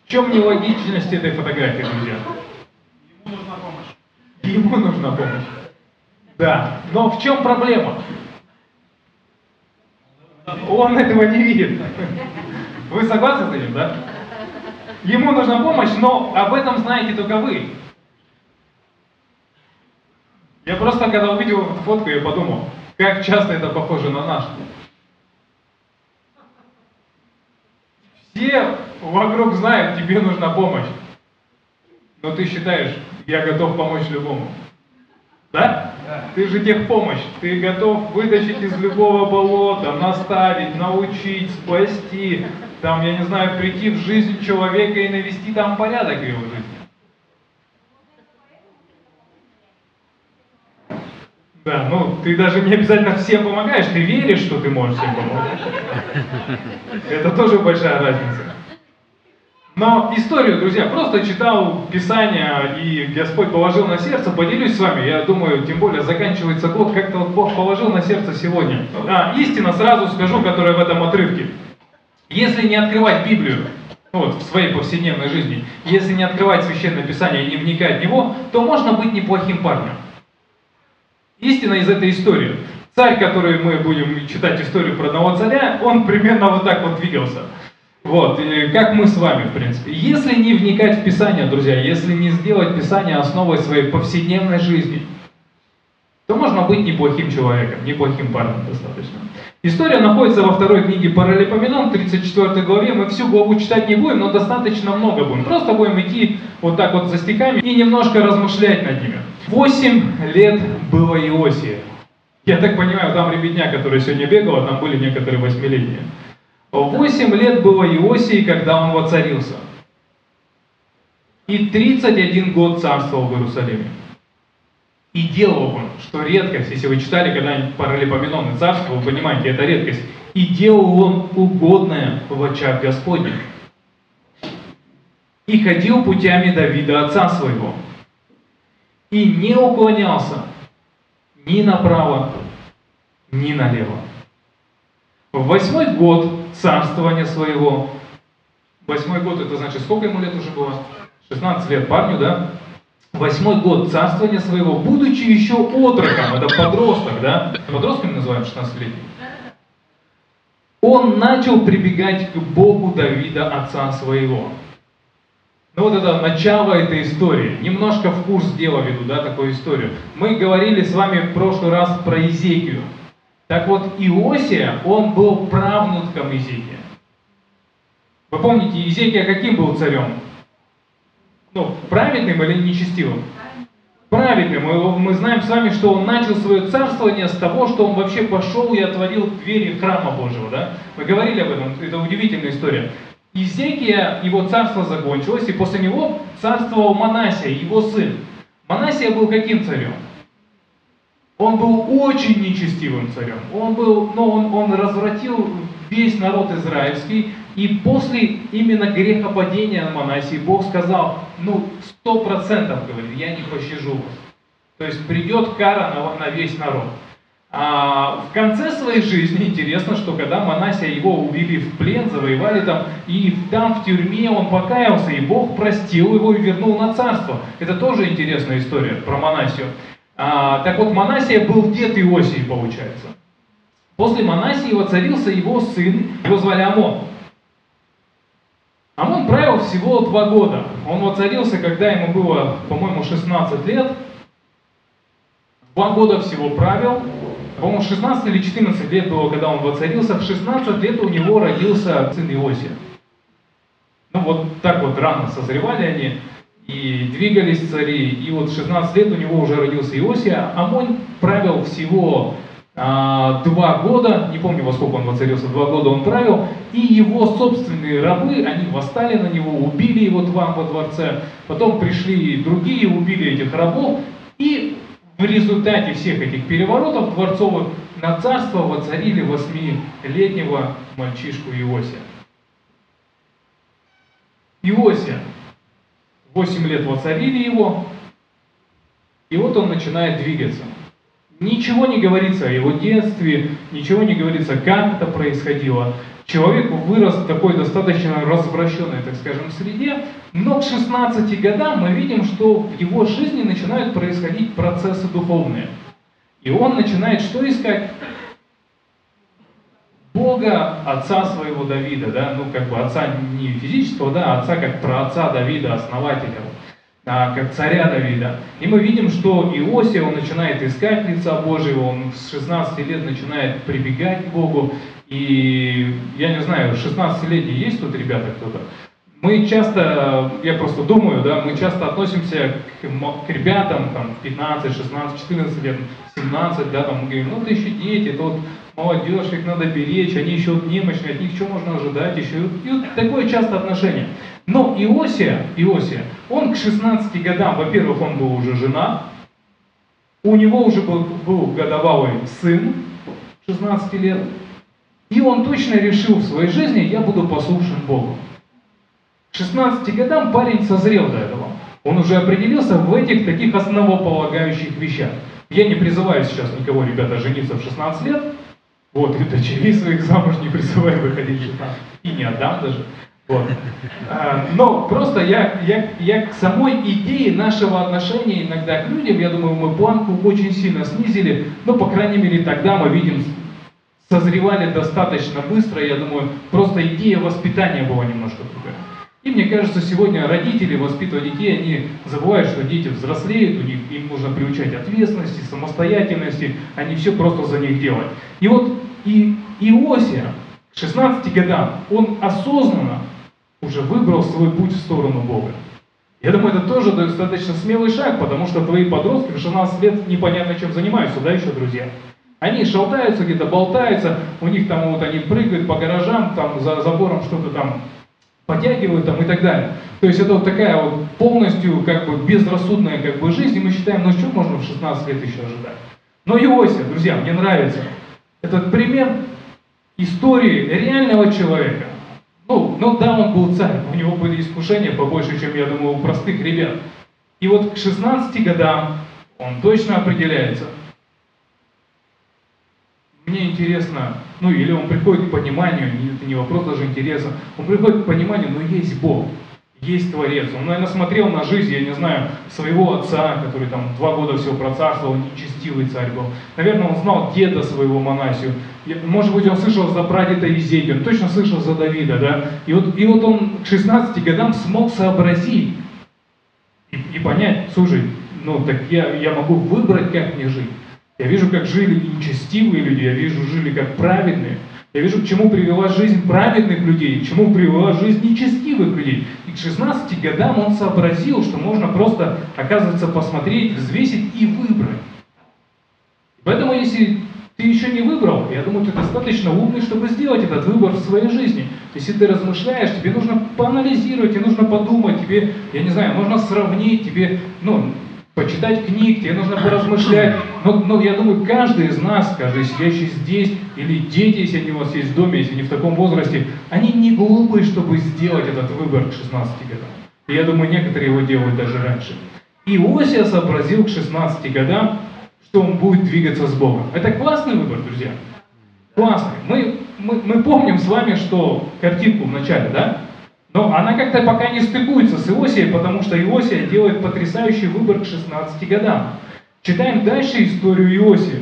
В чем нелогичность этой фотографии, друзья? Ему нужна помощь. Ему нужна помощь. Да, но в чем проблема? Он этого не видит. Вы согласны с этим, да? Ему нужна помощь, но об этом знаете только вы. Я просто, когда увидел эту фотку, я подумал, как часто это похоже на наш. Все вокруг знают, тебе нужна помощь. Но ты считаешь, я готов помочь любому. Да? Да. Ты же техпомощь. Ты готов вытащить из любого болота, наставить, научить, спасти. Там, я не знаю, прийти в жизнь человека и навести там порядок в его жизни. Да, ну ты даже не обязательно всем помогаешь, ты веришь, что ты можешь всем помочь. Это тоже большая разница. Но историю, друзья, просто читал Писание, и Господь положил на сердце, поделюсь с вами, я думаю, тем более заканчивается год, как-то вот Бог положил на сердце сегодня. Истина, сразу скажу, которая в этом отрывке. Если не открывать Библию, вот, в своей повседневной жизни, если не открывать Священное Писание и не вникать в него, то можно быть неплохим парнем. Истина из этой истории. Царь, который мы будем читать историю про одного царя, он примерно вот так вот двигался. Вот, и как мы с вами, в принципе. Если не вникать в Писание, друзья, если не сделать Писание основой своей повседневной жизни, то можно быть неплохим человеком, неплохим парнем достаточно. История находится во второй книге Паралипоменон, 34 главе. Мы всю главу читать не будем, но достаточно много будем. Просто будем идти вот так вот за стихами и немножко размышлять над ними. 8 лет было Иосии. Я так понимаю, там ребятня, которая сегодня бегала, там были некоторые 8-летние. 8 лет было Иосии, когда он воцарился. И 31 год царствовал в Иерусалиме. И делал он, что редкость, если вы читали когда-нибудь Паралипоменон и царство, вы понимаете, это редкость. И делал он угодное в очах Господних. И ходил путями Давида, отца своего. И не уклонялся ни направо, ни налево. В 8-й год царствования своего, 8-й год, это значит, сколько ему лет уже было? 16 лет парню, да? 8-й год царствования своего, будучи еще отроком, это подросток, да? Подростками называем 16-летним. Он начал прибегать к Богу Давида, отца своего. Ну вот это начало этой истории. Немножко в курс дела веду, да, такую историю. Мы говорили с вами в прошлый раз про Иезекию. Так вот, Иосия, он был правнуком Иезекия. Вы помните, Иезекия каким был царем? Ну, праведным или нечестивым? Праведным. Мы знаем с вами, что он начал свое царствование с того, что он вообще пошел и отворил двери храма Божьего, да? Мы говорили об этом, это удивительная история. Иезекия, его царство закончилось, и после него царствовал Манассия, его сын. Манассия был каким царем? Он был очень нечестивым царем. Он развратил весь народ израильский, и после именно грехопадения Манассии Бог сказал, 100%, говорит, я не пощажу вас. То есть придет кара на весь народ. А в конце своей жизни интересно, что когда Манассия его увели в плен, завоевали там, и там в тюрьме он покаялся, и Бог простил его и вернул на царство. Это тоже интересная история про Манассию. Так вот, Манассия был дед Иосии, получается. После Манассии воцарился его сын, его звали Амон. Амон правил всего 2 года. Он воцарился, когда ему было, по-моему, 16 лет. 2 года всего правил. По-моему, 16 или 14 лет было, когда он воцарился. В 16 лет у него родился сын Иосия. Вот так вот рано созревали они. И двигались цари, и вот в 16 лет у него уже родился Иосия. Амон правил всего 2 года, не помню во сколько он воцарился, 2 года он правил, и его собственные рабы, они восстали на него, убили его во дворце, потом пришли другие, убили этих рабов, и в результате всех этих переворотов дворцовых на царство воцарили 8-летнего мальчишку Иосия. Иосия. 8 лет воцарили его, и вот он начинает двигаться. Ничего не говорится о его детстве, ничего не говорится, как это происходило. Человек вырос в такой достаточно развращенной, так скажем, среде, но к 16 годам мы видим, что в его жизни начинают происходить процессы духовные. И он начинает что искать? Бога, отца своего Давида, да, ну как бы отца не физического, да, а отца как праотца Давида, основателя, как царя Давида. И мы видим, что Иосия, он начинает искать лица Божьего, он с 16 лет начинает прибегать к Богу. И я не знаю, 16-летние есть тут ребята кто-то? Мы часто, я просто думаю, да, мы часто относимся к ребятам, там, 15, 16, 14 лет, 17, да, там, мы говорим, ну, это еще дети, это вот молодежь, их надо беречь, они еще вот немощные, от них что можно ожидать еще? И вот такое часто отношение. Но Иосия, он к 16 годам, во-первых, он был уже женат, у него уже был годовалый сын 16 лет, и он точно решил в своей жизни, я буду послушен Богу. К 16 годам парень созрел до этого. Он уже определился в этих таких основополагающих вещах. Я не призываю сейчас никого, ребята, жениться в 16 лет. Вот, и дочерей своих замуж не призываю выходить в 16. И не отдам даже. Вот. Но просто я к самой идее нашего отношения иногда к людям, я думаю, мы планку очень сильно снизили. Но, по крайней мере, тогда мы видим, созревали достаточно быстро. Я думаю, просто идея воспитания была немножко другая. И мне кажется, сегодня родители, воспитывая детей, они забывают, что дети взрослеют, им нужно приучать ответственности, самостоятельности, а не все просто за них делать. И вот Иосия к 16 годам, он осознанно уже выбрал свой путь в сторону Бога. Я думаю, это тоже достаточно смелый шаг, потому что твои подростки в 16 лет непонятно чем занимаются, да, еще, друзья? Они шалтаются, где-то болтаются, у них там вот они прыгают по гаражам, там за забором что-то там подтягивают там и так далее. То есть это вот такая вот полностью как бы безрассудная как бы жизнь, и мы считаем, ну что можно в 16 лет еще ожидать? Но Иосия, друзья, мне нравится этот пример истории реального человека. Ну да, он был царь, у него были искушения побольше, чем, я думаю, у простых ребят. И вот к 16 годам он точно определяется. Мне интересно, ну или он приходит к пониманию, это не вопрос даже интереса, он приходит к пониманию, но есть Бог, есть Творец. Он, наверное, смотрел на жизнь, я не знаю, своего отца, который там 2 года всего процарствовал, нечестивый царь был. Наверное, он знал деда своего Манасию. Может быть, он слышал за прадеда Изея, он точно слышал за Давида, да? И вот он к 16 годам смог сообразить и понять, слушай, ну так я могу выбрать, как мне жить. Я вижу, как жили нечестивые люди, я вижу, жили как праведные. Я вижу, к чему привела жизнь праведных людей, к чему привела жизнь нечестивых людей. И к 16 годам он сообразил, что можно просто, оказывается, посмотреть, взвесить и выбрать. Поэтому, если ты еще не выбрал, я думаю, ты достаточно умный, чтобы сделать этот выбор в своей жизни. Если ты размышляешь, тебе нужно поанализировать, тебе нужно подумать, тебе, я не знаю, нужно сравнить, тебе, почитать книг, тебе нужно поразмышлять. Но я думаю, каждый из нас, каждый сидящий здесь, или дети, если они у вас есть в доме, если не в таком возрасте, они не глупые, чтобы сделать этот выбор к 16 годам. И я думаю, некоторые его делают даже раньше. Иосия сообразил к 16 годам, что он будет двигаться с Богом. Это классный выбор, друзья. Классный. Мы помним с вами, что картинку в начале, да? Но она как-то пока не стыкуется с Иосией, потому что Иосия делает потрясающий выбор к 16 годам. Читаем дальше историю Иосии.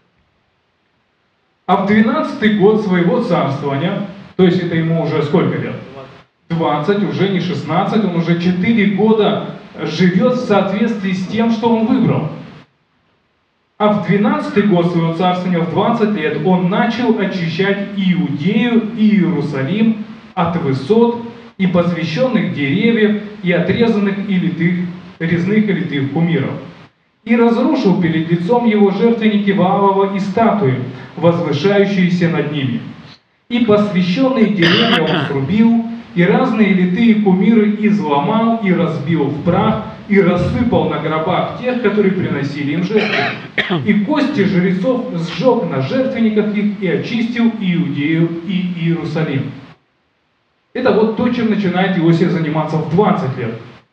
А в 12-й год своего царствования, то есть это ему уже сколько лет? 20, уже не 16, он уже 4 года живет в соответствии с тем, что он выбрал. А в 12-й год своего царствования, в 20 лет, он начал очищать Иудею и Иерусалим от высот и посвященных деревьев, и отрезанных и резных и литых кумиров. И разрушил перед лицом его жертвенники Ваалова и статуи, возвышающиеся над ними. И посвященные деревья он срубил, и разные литые кумиры изломал и разбил в прах, и рассыпал на гробах тех, которые приносили им жертвы. И кости жрецов сжег на жертвенниках их, и очистил Иудею и Иерусалим. Это вот то, чем начинает Иосия заниматься в 20 лет.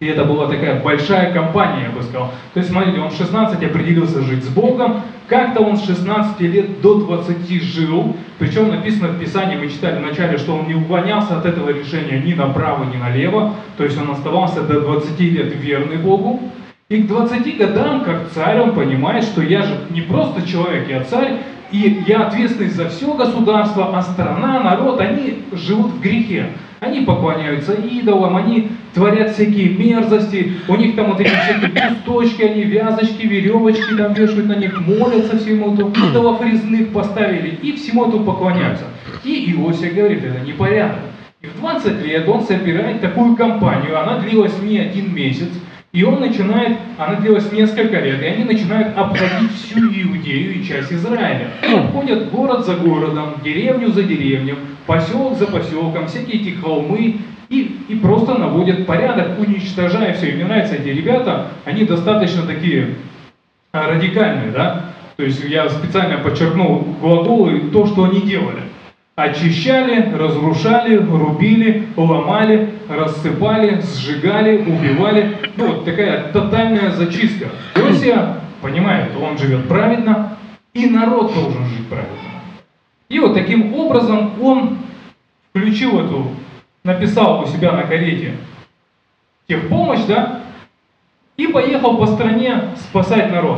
И это была такая большая компания, я бы сказал. То есть, смотрите, он в 16 определился жить с Богом, как-то он с 16 лет до 20 жил, причем написано в Писании, мы читали вначале, что он не уклонялся от этого решения ни направо, ни налево, то есть он оставался до 20 лет верный Богу. И к 20 годам, как царь, он понимает, что я же не просто человек, я царь, и я ответственный за все государство, а страна, народ, они живут в грехе. Они поклоняются идолам, они творят всякие мерзости, у них там вот эти всякие кусточки, они вязочки, веревочки там вешают на них, молятся всему этому, идолов резных поставили и всему этому поклоняются. И Иосия говорит, это непорядок. И в 20 лет он собирает такую кампанию, она длилась не 1 месяц, и он начинает, она длилась несколько лет, и они начинают обходить всю Иудею и часть Израиля. Обходят город за городом, деревню за деревней, поселок за поселком, всякие эти холмы, и просто наводят порядок, уничтожая все. И мне нравятся эти ребята, они достаточно такие радикальные, да? То есть я специально подчеркнул глаголы, то, что они делали. Очищали, разрушали, рубили, ломали, рассыпали, сжигали, убивали. Ну вот такая тотальная зачистка. Иосия понимает, он живет праведно, и народ должен жить праведно. И вот таким образом он включил эту, написал у себя на карете техпомощь, да, и поехал по стране спасать народ.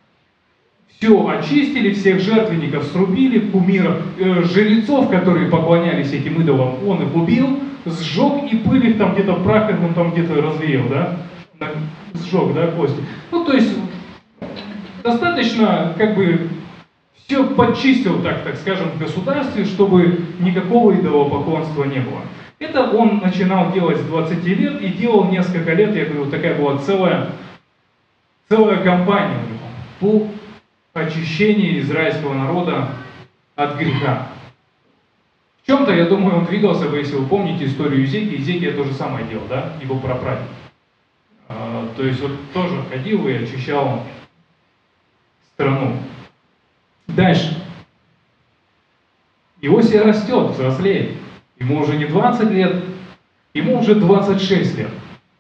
Все очистили, всех жертвенников срубили, кумиров, жрецов, которые поклонялись этим идолам, он их убил, сжег, и пыль их там где-то прах, он там где-то развеял, да, сжег, да, кости. Ну, то есть, достаточно, как бы, все подчистил, так скажем, в государстве, чтобы никакого идолопоклонства не было. Это он начинал делать с 20 лет и делал несколько лет, я говорю, такая была целая кампания по очищению израильского народа от греха. В чем-то, я думаю, он двигался бы, если вы помните историю Иезекии. Иезекия то же самое делал, да, его прапрадед. То есть вот тоже ходил и очищал страну. Дальше. Иосия растет, взрослеет. Ему уже не 20 лет, ему уже 26 лет.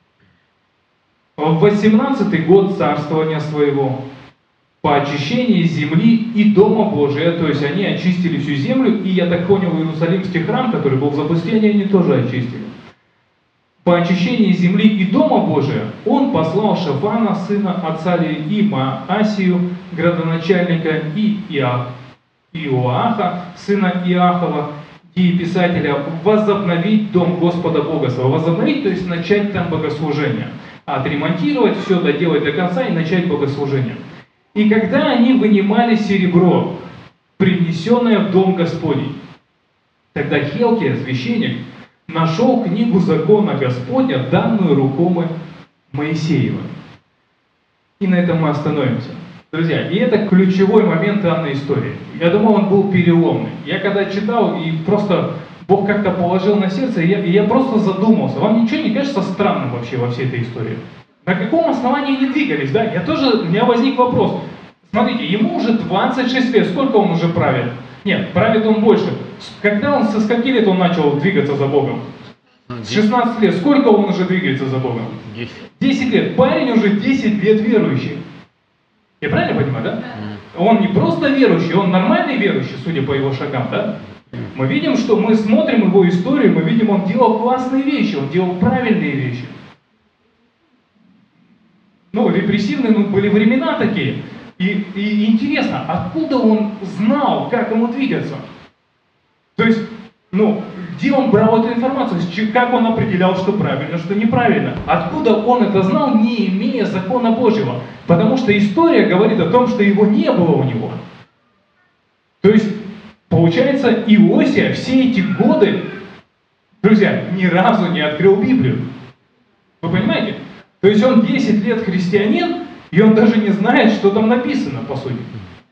В 18-й год царствования своего, по очищении земли и Дома Божия, то есть они очистили всю землю, и, я так понял, Иерусалимский храм, который был в запустении, они тоже очистили. По очищении земли и Дома Божия он послал Шафана, сына Ацалии, и Маасию, градоначальника, и Иоаха, сына Иахова, дееписателя, возобновить Дом Господа Бога своего. Возобновить, то есть начать там богослужение. Отремонтировать все, доделать до конца и начать богослужение. И когда они вынимали серебро, принесенное в Дом Господень, тогда Хилкия, священник, нашел книгу закона Господня, данную рукой Моисеева. И на этом мы остановимся. Друзья, и это ключевой момент данной истории. Я думаю, он был переломный. Я когда читал, и просто Бог как-то положил на сердце, и я просто задумался. Вам ничего не кажется странным вообще во всей этой истории? На каком основании они двигались, да? У меня возник вопрос. Смотрите, ему уже 26 лет, сколько он уже правит? Нет, правит он больше. Со скольки лет он начал двигаться за Богом? С 16 лет. Сколько он уже двигается за Богом? 10 лет. Парень уже 10 лет верующий. Я правильно понимаю, да? Он не просто верующий, он нормальный верующий, судя по его шагам, да? Мы видим, что мы смотрим его историю, мы видим, он делал классные вещи, он делал правильные вещи. Репрессивные, были времена такие. И интересно, откуда он знал, как ему двигаться? То есть, где он брал эту информацию? Как он определял, что правильно, что неправильно? Откуда он это знал, не имея закона Божьего? Потому что история говорит о том, что его не было у него. То есть, получается, Иосия все эти годы, друзья, ни разу не открыл Библию. Вы понимаете? То есть он 10 лет христианин, и он даже не знает, что там написано, по сути.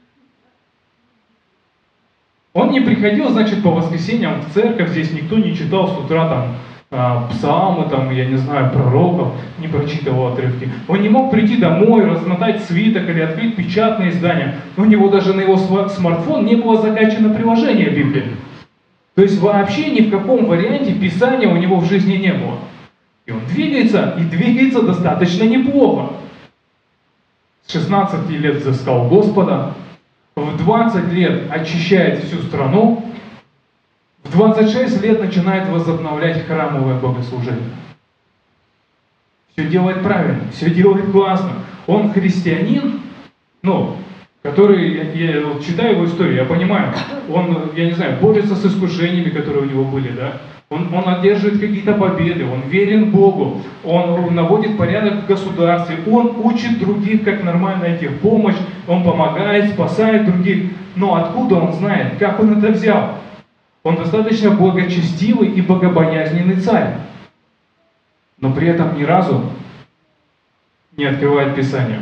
Он не приходил, значит, по воскресеньям в церковь, здесь никто не читал с утра там псалмы, я не знаю, пророков, не прочитывал отрывки. Он не мог прийти домой, размотать свиток или открыть печатное издание. У него даже на его смартфон не было закачано приложение Библии. То есть вообще ни в каком варианте Писания у него в жизни не было. И он двигается, и двигается достаточно неплохо. С 16 лет взыскал Господа, в 20 лет очищает всю страну, в 26 лет начинает возобновлять храмовое богослужение. Все делает правильно, все делает классно. Он христианин, который, я вот читаю его историю, я понимаю, он, я не знаю, борется с искушениями, которые у него были, да? Он одерживает какие-то победы, он верен Богу, он наводит порядок в государстве, он учит других, как нормально найти помощь, он помогает, спасает других. Но откуда он знает, как он это взял? Он достаточно благочестивый и богобоязненный царь, но при этом ни разу не открывает Писание.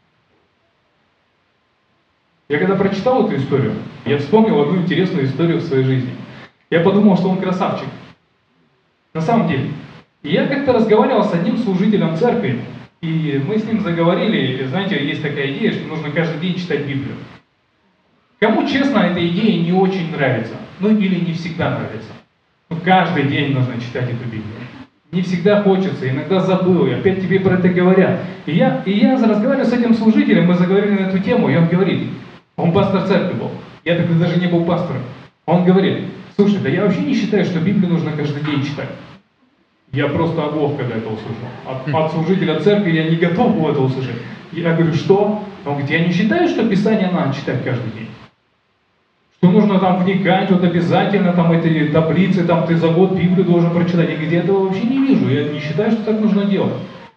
Я когда прочитал эту историю, я вспомнил одну интересную историю в своей жизни. Я подумал, что он красавчик. На самом деле. И я как-то разговаривал с одним служителем церкви, и мы с ним заговорили, знаете, есть такая идея, что нужно каждый день читать Библию. Кому, честно, эта идея не очень нравится, или не всегда нравится. Каждый день нужно читать эту Библию. Не всегда хочется, иногда забыл, и опять тебе про это говорят. И я разговаривал с этим служителем, мы заговорили на эту тему, и он говорит, он пастор церкви был, я тогда даже не был пастором. Он говорит, слушай, да я вообще не считаю, что Библию нужно каждый день читать. Я просто оглох, когда это услышал. От служителя церкви я не готов был это услышать. Я говорю, что? Он говорит, я не считаю, что Писание надо читать каждый день. Что нужно там вникать, вот обязательно там эти таблицы, там ты за год Библию должен прочитать. Я говорю, я этого вообще не вижу, я не считаю, что так нужно делать.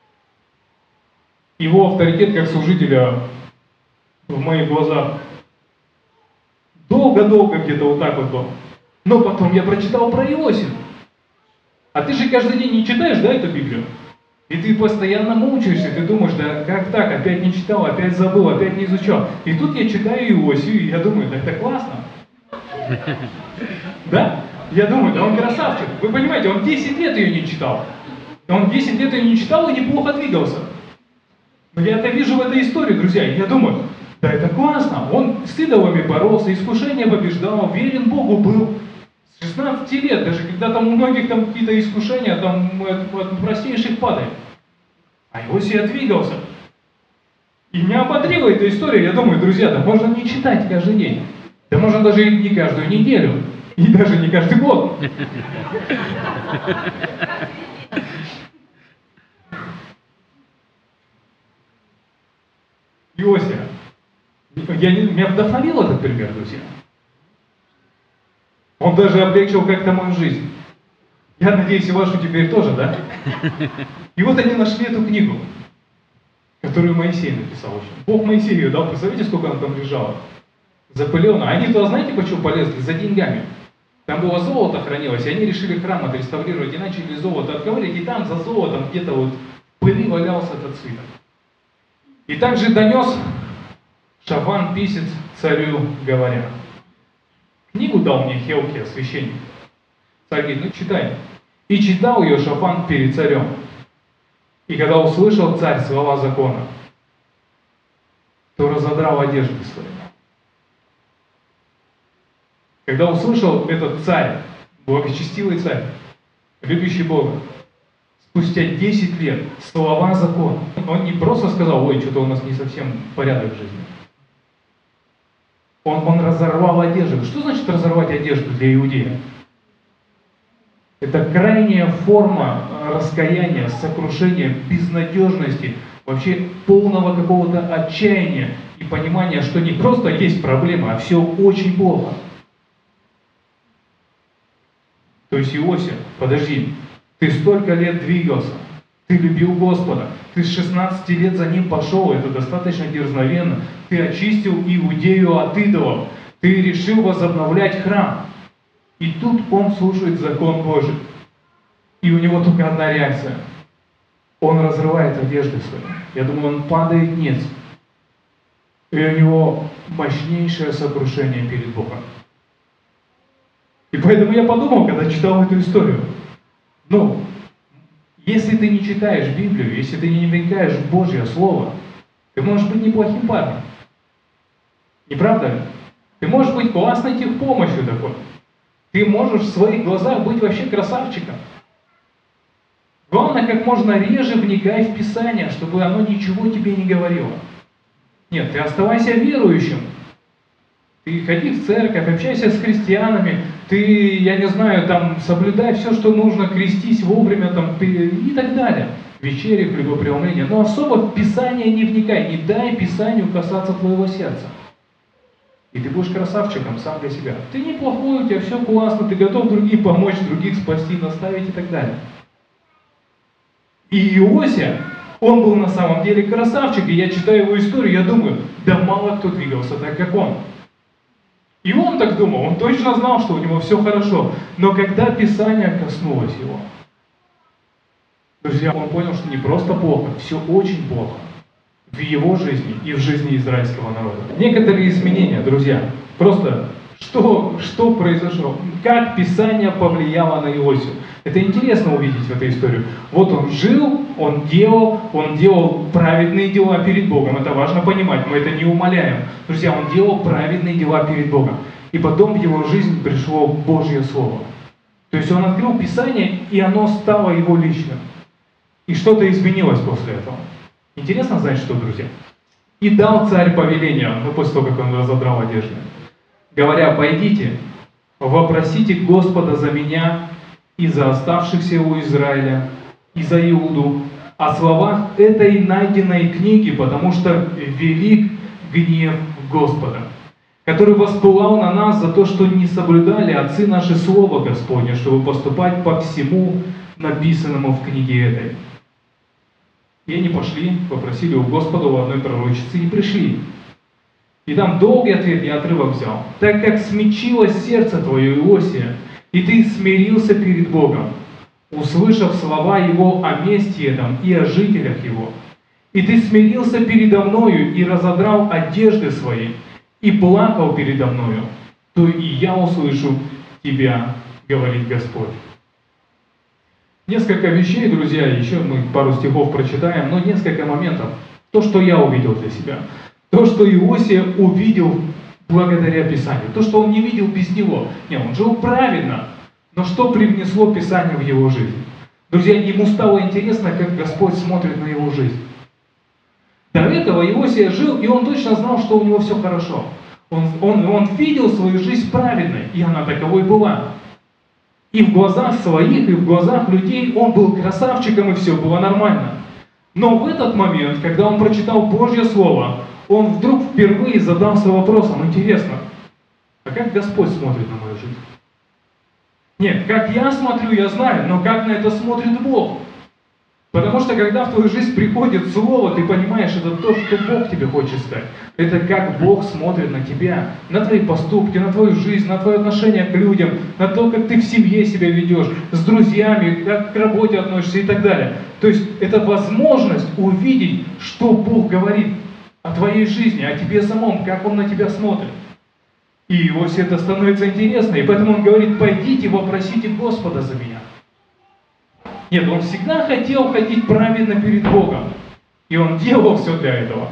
Его авторитет как служителя в моих глазах долго-долго где-то вот так вот был. Но потом я прочитал про Иосифа. А ты же каждый день не читаешь, да, эту Библию? И ты постоянно мучаешься, ты думаешь, да как так, опять не читал, опять забыл, опять не изучал. И тут я читаю Иосифа, и я думаю, да это классно. Да? Я думаю, да он красавчик. Вы понимаете, он 10 лет ее не читал. Он 10 лет ее не читал и неплохо двигался. Но я это вижу в этой истории, друзья, и я думаю, да это классно. Он с идолами боролся, искушения побеждал, верен Богу был. С 16 лет, даже когда там у многих там какие-то искушения, там от простейших падает. А Иосия двигался. И меня ободрила эта история. Я думаю, друзья, да можно не читать каждый день. Да можно даже и не каждую неделю. И даже не каждый год. Иосия. Меня вдохновил этот пример, друзья. Он даже облегчил как-то мою жизнь. Я надеюсь, и вашу теперь тоже, да? И вот они нашли эту книгу, которую Моисей написал еще. Бог Моисею ее дал, представляете, сколько она там лежала? Запылена. Они туда, знаете, почему полезли? За деньгами. Там было золото хранилось, и они решили храм отреставрировать, и начали золото отковырять, и там за золотом где-то вот в пыли валялся этот свиток. И также донес Шафан писец царю, говоря. Книгу дал мне Хилкия, священник. Царь говорит, читай. И читал ее Шафан перед царем. И когда услышал царь слова закона, то разодрал одежды свои. Когда услышал этот царь, благочестивый царь, любящий Бога, спустя 10 лет слова закона, он не просто сказал, ой, что-то у нас не совсем порядок в жизни. Он разорвал одежду. Что значит разорвать одежду для иудея? Это крайняя форма раскаяния, сокрушения, безнадежности, вообще полного какого-то отчаяния и понимания, что не просто есть проблема, а все очень плохо. То есть, Иосия, подожди, ты столько лет двигался, ты любил Господа, ты с 16 лет за Ним пошел, это достаточно дерзновенно, ты очистил Иудею от идолов, ты решил возобновлять храм. И тут он слушает закон Божий. И у него только одна реакция. Он разрывает одежды свои. Я думаю, он падает ниц. И у него мощнейшее сокрушение перед Богом. И поэтому я подумал, когда читал эту историю. Если ты не читаешь Библию, если ты не вникаешь в Божье Слово, ты можешь быть неплохим парнем. Не правда ли? Ты можешь быть классной техпомощью такой. Ты можешь в своих глазах быть вообще красавчиком. Главное, как можно реже вникай в Писание, чтобы оно ничего тебе не говорило. Нет, ты оставайся верующим. Ты ходи в церковь, общайся с христианами, ты, я не знаю, там, соблюдай все, что нужно, крестись вовремя, там, и так далее. Вечери, хлебопреломления. Но особо в Писание не вникай, не дай Писанию касаться твоего сердца. И ты будешь красавчиком сам для себя. Ты неплохой, у тебя все классно, ты готов другим помочь, других спасти, наставить и так далее. И Иосия, он был на самом деле красавчик, и я читаю его историю, я думаю, да мало кто двигался так, как он. И он так думал, он точно знал, что у него все хорошо. Но когда Писание коснулось его, друзья, он понял, что не просто плохо, все очень плохо в его жизни и в жизни израильского народа. Некоторые изменения, друзья, просто что произошло, как Писание повлияло на Иосию. Это интересно увидеть в этой истории. Вот он жил, он делал праведные дела перед Богом. Это важно понимать, мы это не умаляем. Друзья, он делал праведные дела перед Богом. И потом в его жизнь пришло Божье Слово. То есть он открыл Писание, и оно стало его личным. И что-то изменилось после этого. Интересно знать, что, друзья? И дал царь повеление, после того, как он разодрал одежды, говоря, пойдите, вопросите Господа за меня и за оставшихся у Израиля, и за Иуду, о словах этой найденной книги, потому что велик гнев Господа, который воспылал на нас за то, что не соблюдали отцы наши слово Господне, чтобы поступать по всему написанному в книге этой. И они пошли, попросили у Господа, у одной пророчицы, и пришли. И там долгий ответ, я отрывок взял. «Так как смягчилось сердце твое, Иосия, и ты смирился перед Богом, услышав слова Его о месте этом и о жителях Его, и ты смирился передо мною и разодрал одежды свои, и плакал передо мною, то и я услышу тебя, говорит Господь». Несколько вещей, друзья, еще мы пару стихов прочитаем, но несколько моментов. То, что я увидел для себя. То, что Иосия увидел благодаря Писанию. То, что он не видел без него. Не, он жил правильно. Но что привнесло Писание в его жизнь? Друзья, ему стало интересно, как Господь смотрит на его жизнь. До этого Иосия жил, и он точно знал, что у него все хорошо. Он видел свою жизнь правильной, и она таковой была. И в глазах своих, и в глазах людей он был красавчиком, и все было нормально. Но в этот момент, когда он прочитал Божье Слово, он вдруг впервые задался вопросом, интересно, а как Господь смотрит на мою жизнь? Нет, как я смотрю, я знаю, но как на это смотрит Бог? Потому что когда в твою жизнь приходит Слово, ты понимаешь, это то, что Бог тебе хочет сказать. Это как Бог смотрит на тебя, на твои поступки, на твою жизнь, на твое отношение к людям, на то, как ты в семье себя ведешь, с друзьями, как к работе относишься и так далее. То есть это возможность увидеть, что Бог говорит о твоей жизни, о тебе самом, как Он на тебя смотрит. И Иосии это становится интересно, и поэтому он говорит, пойдите, вопросите Господа за меня. Нет, он всегда хотел ходить праведно перед Богом. И он делал все для этого.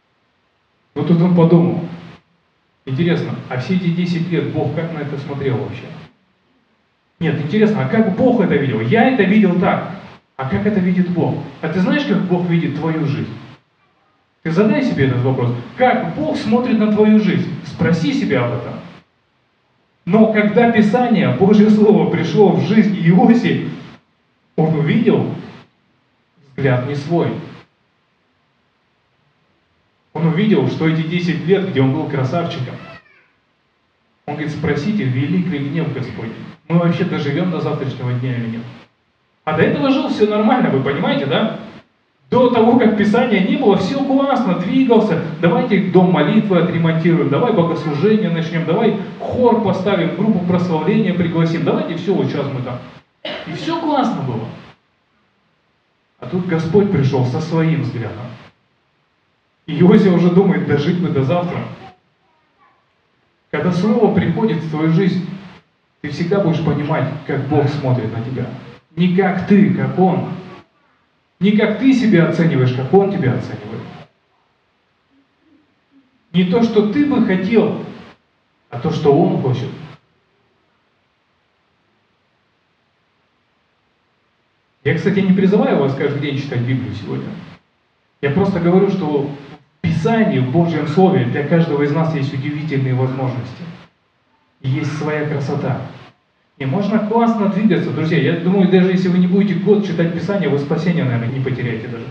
Но тут он подумал, интересно, а все эти 10 лет Бог как на это смотрел вообще? Нет, интересно, а как Бог это видел? Я это видел так. А как это видит Бог? А ты знаешь, как Бог видит твою жизнь? Ты задай себе этот вопрос. Как Бог смотрит на твою жизнь? Спроси себя об этом. Но когда Писание, Божье Слово пришло в жизнь Иосии, он увидел взгляд не свой. Он увидел, что эти 10 лет, где он был красавчиком, он говорит, спросите, велик ли гнев Господень? Мы вообще доживем до завтрашнего дня или нет? А до этого жил все нормально, вы понимаете, да? До того, как Писания не было, все классно, двигался. Давайте дом молитвы отремонтируем, давай богослужение начнем, давай хор поставим, группу прославления пригласим, давайте все, вот сейчас мы там. И все классно было. А тут Господь пришел со своим взглядом. И Иосия уже думает, дожить бы до завтра. Когда Слово приходит в твою жизнь, ты всегда будешь понимать, как Бог смотрит на тебя. Не как ты, как Он. Не как ты себя оцениваешь, как Он тебя оценивает. Не то, что ты бы хотел, а то, что Он хочет. Я, кстати, не призываю вас каждый день читать Библию сегодня. Я просто говорю, что в Писании, в Божьем Слове для каждого из нас есть удивительные возможности. И есть своя красота. И можно классно двигаться, друзья. Я думаю, даже если вы не будете год читать Писание, вы спасения, наверное, не потеряете даже.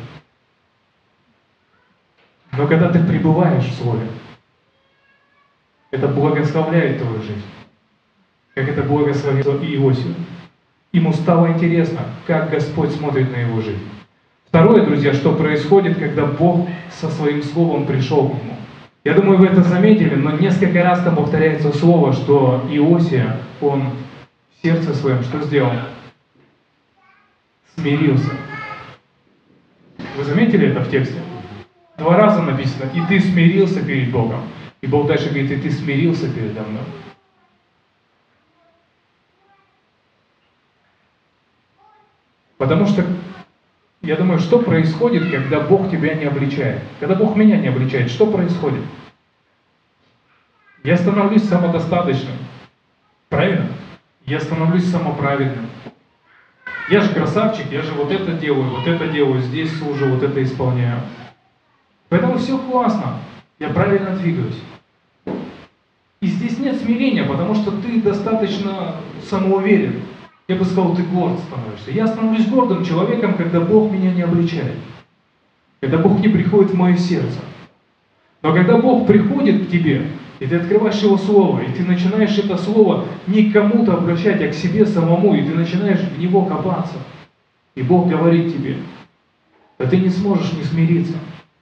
Но когда ты пребываешь в Слове, это благословляет твою жизнь. Как это благословило Иосию. Ему стало интересно, как Господь смотрит на его жизнь. Второе, друзья, что происходит, когда Бог со своим словом пришел к нему. Я думаю, вы это заметили, но несколько раз там повторяется слово, что Иосия, он в сердце своем что сделал? Смирился. Вы заметили это в тексте? 2 раза написано: «И ты смирился перед Богом». И Бог дальше говорит: «И ты смирился передо мной». Потому что, я думаю, что происходит, когда Бог тебя не обличает? Когда Бог меня не обличает, что происходит? Я становлюсь самодостаточным. Правильно? Я становлюсь самоправедным. Я же красавчик, я же вот это делаю, здесь служу, вот это исполняю. Поэтому все классно, я правильно двигаюсь. И здесь нет смирения, потому что ты достаточно самоуверен. Я бы сказал, ты горд становишься. Я становлюсь гордым человеком, когда Бог меня не обличает. Когда Бог не приходит в мое сердце. Но когда Бог приходит к тебе, и ты открываешь Его Слово, и ты начинаешь это Слово не к кому-то обращать, а к себе самому, и ты начинаешь в него копаться. И Бог говорит тебе: да ты не сможешь не смириться.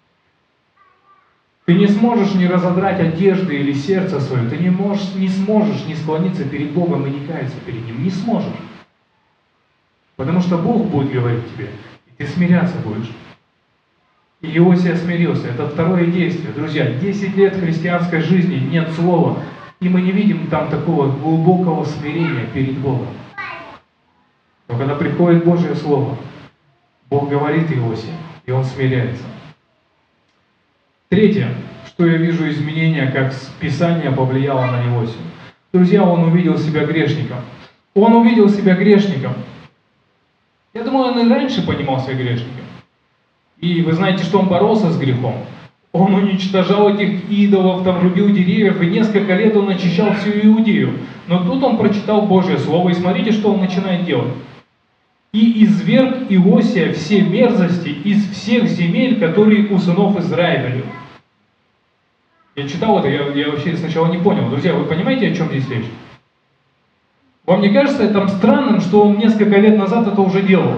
Ты не сможешь не разодрать одежды или сердце свое. Ты не сможешь не склониться перед Богом и не каяться перед Ним. Не сможешь. Потому что Бог будет говорить тебе, и ты смиряться будешь. И Иосия смирился. Это второе действие. Друзья, 10 лет христианской жизни нет слова, и мы не видим там такого глубокого смирения перед Богом. Но когда приходит Божье Слово, Бог говорит Иосии, и он смиряется. Третье, что я вижу изменения, как Писание повлияло на Иосию. Друзья, он увидел себя грешником. Он увидел себя грешником. Я думаю, он и раньше понимал себя грешником. И вы знаете, что он боролся с грехом. Он уничтожал этих идолов, там рубил деревьев, и несколько лет он очищал всю Иудею. Но тут он прочитал Божье Слово, и смотрите, что он начинает делать. «И изверг Иосия все мерзости из всех земель, которые у сынов Израилевых». Я читал это, я вообще сначала не понял. Друзья, вы понимаете, о чем здесь речь? Вам не кажется это странным, что он несколько лет назад это уже делал?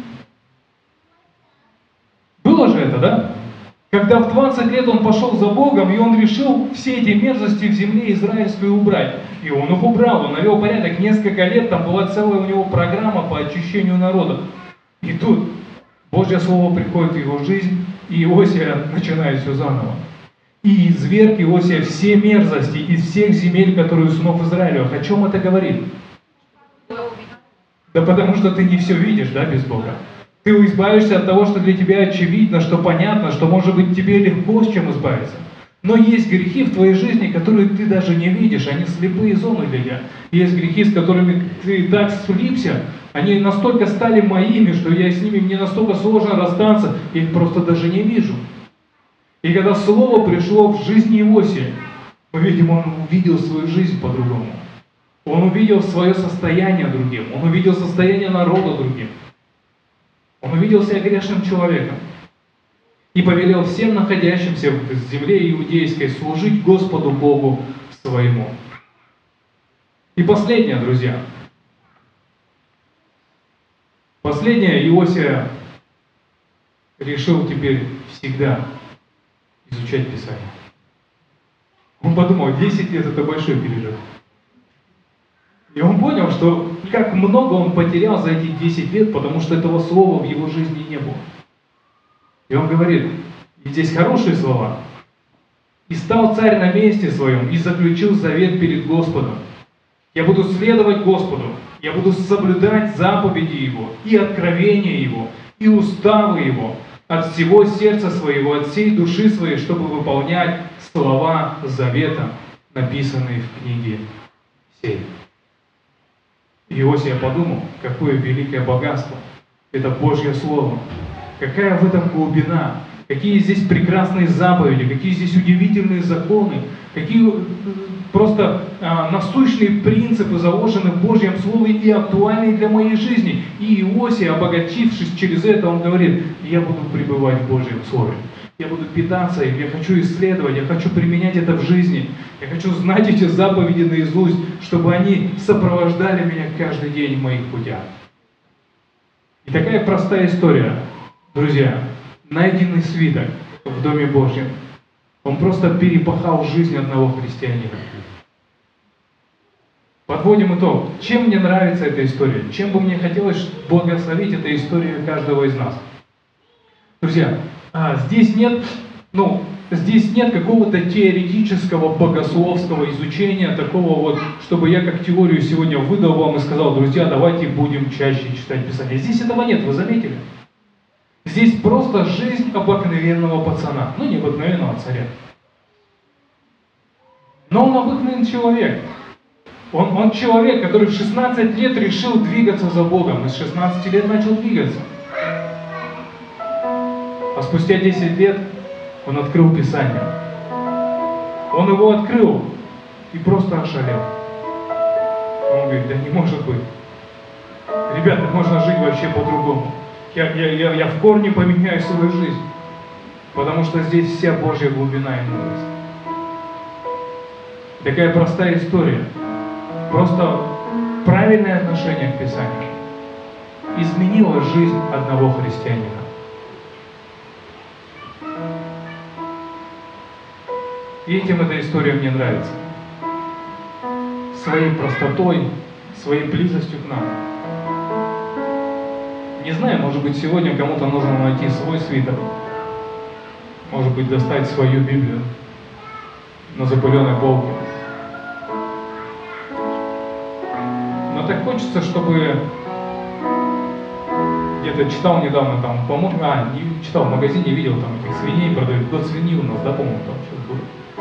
Было же это, да? Когда в 20 лет он пошел за Богом, и он решил все эти мерзости в земле израильской убрать. И он их убрал, он навел порядок. Несколько лет там была целая у него программа по очищению народа. И тут Божье Слово приходит в его жизнь, и Иосия начинает все заново. «И изверг Иосия все мерзости из всех земель, которые у сынов Израилевых». О чем это говорит? Да потому что ты не все видишь, да, без Бога. Ты избавишься от того, что для тебя очевидно, что понятно, что может быть тебе легко с чем избавиться. Но есть грехи в твоей жизни, которые ты даже не видишь, они слепые зоны для тебя. Есть грехи, с которыми ты так слипся, они настолько стали моими, что я с ними, мне настолько сложно расстаться, я их просто даже не вижу. И когда Слово пришло в жизнь Иосия, мы видим, он увидел свою жизнь по-другому. Он увидел свое состояние другим, он увидел состояние народа другим. Он увидел себя грешным человеком и повелел всем находящимся в земле иудейской служить Господу Богу своему. И последнее, друзья. Последнее, Иосия решил теперь всегда изучать Писание. Он подумал, 10 лет это большой перерыв. И он понял, что как много он потерял за эти 10 лет, потому что этого слова в его жизни не было. И он говорит, и здесь хорошие слова. «И стал царь на месте своем, и заключил завет перед Господом. Я буду следовать Господу, я буду соблюдать заповеди Его, и откровения Его, и уставы Его, от всего сердца своего, от всей души своей, чтобы выполнять слова завета, написанные в книге сей». Иосия подумал, какое великое богатство Это Божье Слово. Какая в этом глубина, какие здесь прекрасные заповеди, какие здесь удивительные законы, какие просто насущные принципы заложены в Божьем Слове и актуальны для моей жизни. И Иосия, обогатившись через это, он говорит: я буду пребывать в Божьем Слове. Я буду питаться им, я хочу исследовать, я хочу применять это в жизни. Я хочу знать эти заповеди наизусть, чтобы они сопровождали меня каждый день в моих путях. И такая простая история, друзья. Найденный свиток в Доме Божьем. Он просто перепахал жизнь одного христианина. Подводим итог. Чем мне нравится эта история? Чем бы мне хотелось благословить эту историю каждого из нас? Друзья, здесь нет какого-то теоретического богословского изучения, такого вот, чтобы я как теорию сегодня выдал вам и сказал: друзья, давайте будем чаще читать Писание. Здесь этого нет, вы заметили? Здесь просто жизнь обыкновенного пацана, не обыкновенного царя. Но он обыкновенный человек. Он человек, который в 16 лет решил двигаться за Богом, и с 16 лет начал двигаться. А спустя 10 лет он открыл Писание. Он его открыл и просто ошалел. Он говорит: да не может быть. Ребята, можно жить вообще по-другому. Я в корне поменяю свою жизнь, потому что здесь вся Божья глубина и мудрость. Такая простая история. Просто правильное отношение к Писанию изменило жизнь одного христианина. И этим эта история мне нравится. Своей простотой, своей близостью к нам. Не знаю, может быть, сегодня кому-то нужно найти свой свиток. Может быть, достать свою Библию на запыленной полке. Но так хочется, чтобы... Где-то читал недавно там, по-моему, не читал, в магазине видел, там этих свиней продают. Год свиньи у нас, да, по-моему, там сейчас будет.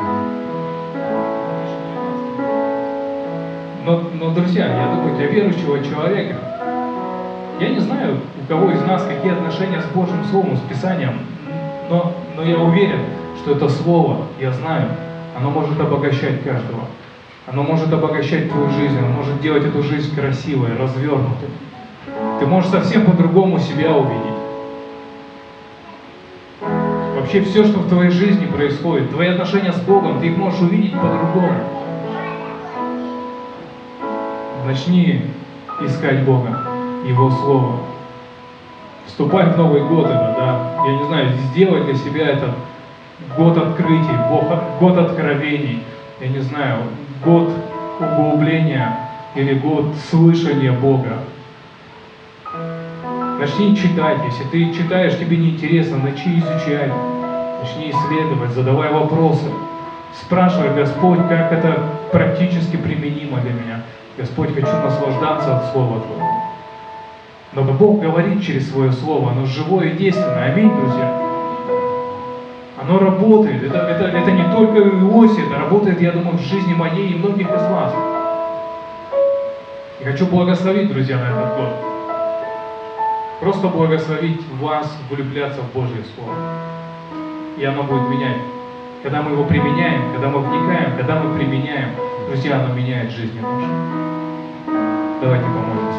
Но, друзья, я думаю, для верующего человека, я не знаю, у кого из нас какие отношения с Божьим Словом, с Писанием, но я уверен, что это Слово, я знаю, оно может обогащать каждого. Оно может обогащать твою жизнь, оно может делать эту жизнь красивой, развернутой. Ты можешь совсем по-другому себя увидеть. Вообще все, что в твоей жизни происходит, твои отношения с Богом, ты их можешь увидеть по-другому. Начни искать Бога, Его Слово. Вступай в Новый год, я не знаю, сделай для себя этот год открытий, год откровений, я не знаю, год углубления или год слышания Бога. Начни читать, если ты читаешь, тебе неинтересно, начни изучать, начни исследовать, задавай вопросы, спрашивай: Господь, как это практически применимо для меня? Господь, хочу наслаждаться от Слова Твоего. Но Бог говорит через Свое Слово, оно живое и действенное. Аминь, друзья. Оно работает. Это не только у Иосии, это работает, я думаю, в жизни моей и многих из вас. И хочу благословить, друзья, на этот год. Просто благословить вас, влюбляться в Божье Слово. И оно будет менять. Когда мы его применяем, когда мы вникаем, когда мы применяем, друзья, оно меняет жизнь нашу. Давайте помолимся.